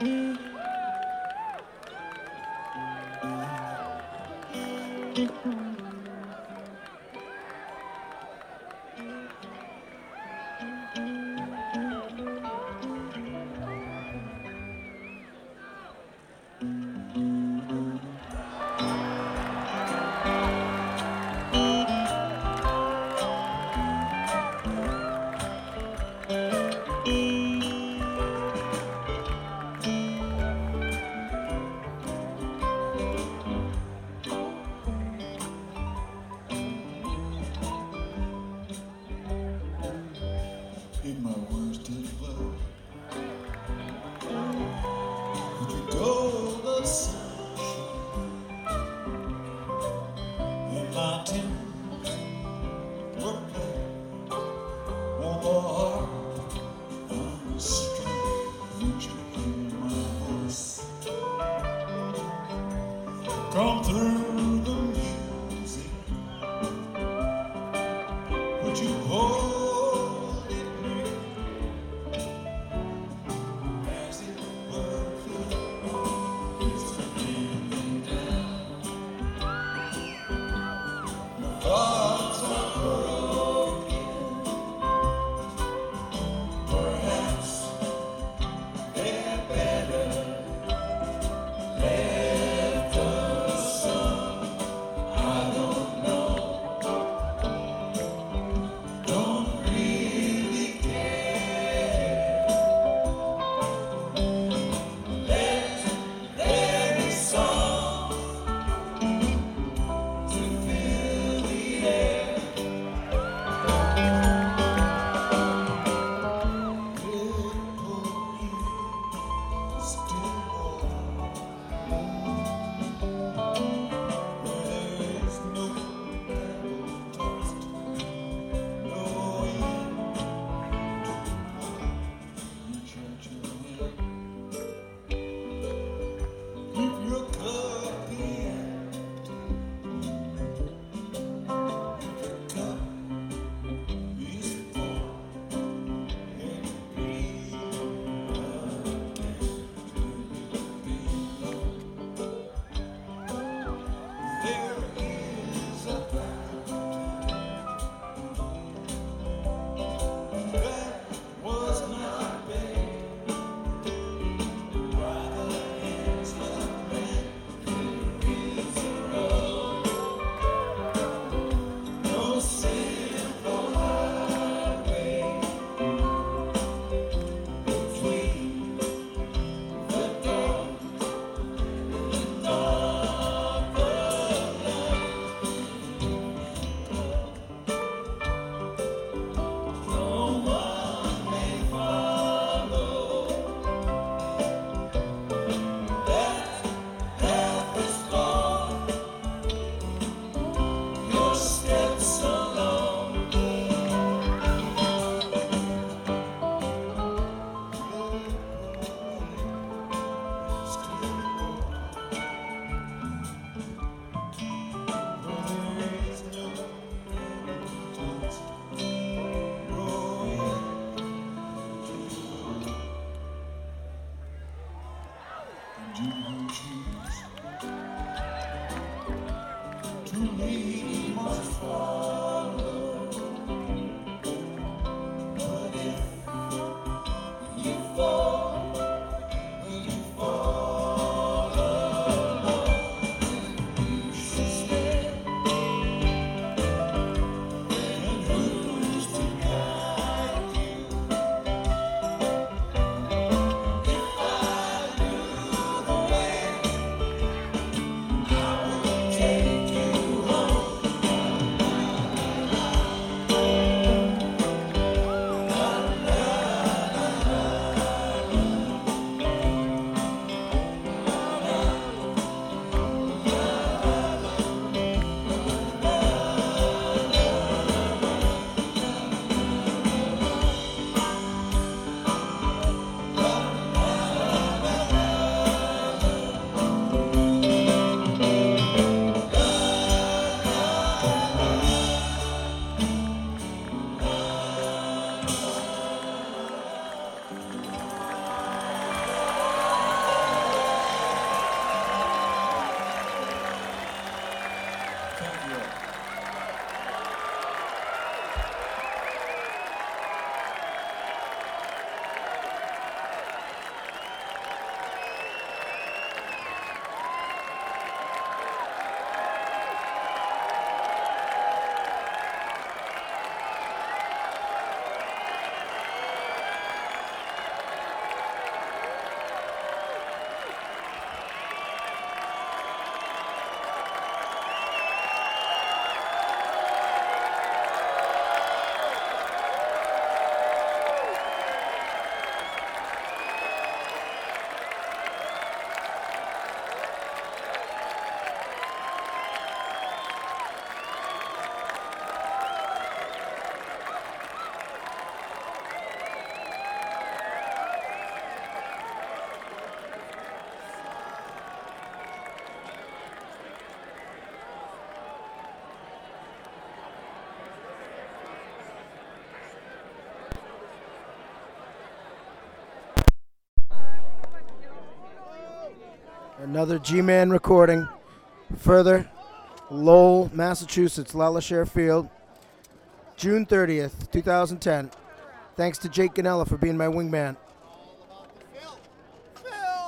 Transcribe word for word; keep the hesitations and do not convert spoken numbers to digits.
In my worst endeavor, would you go the sunshine in my tent, working on the heart of the street? Would you hear my voice come through the music? Would you hold it near as it were drifting down? My thoughts are broken. Perhaps they're better left undone. I don't know. Don't Another G-Man recording. Further, Lowell, Massachusetts, LaLachère Field, June thirtieth, two thousand ten. Thanks to Jake Ganella for being my wingman.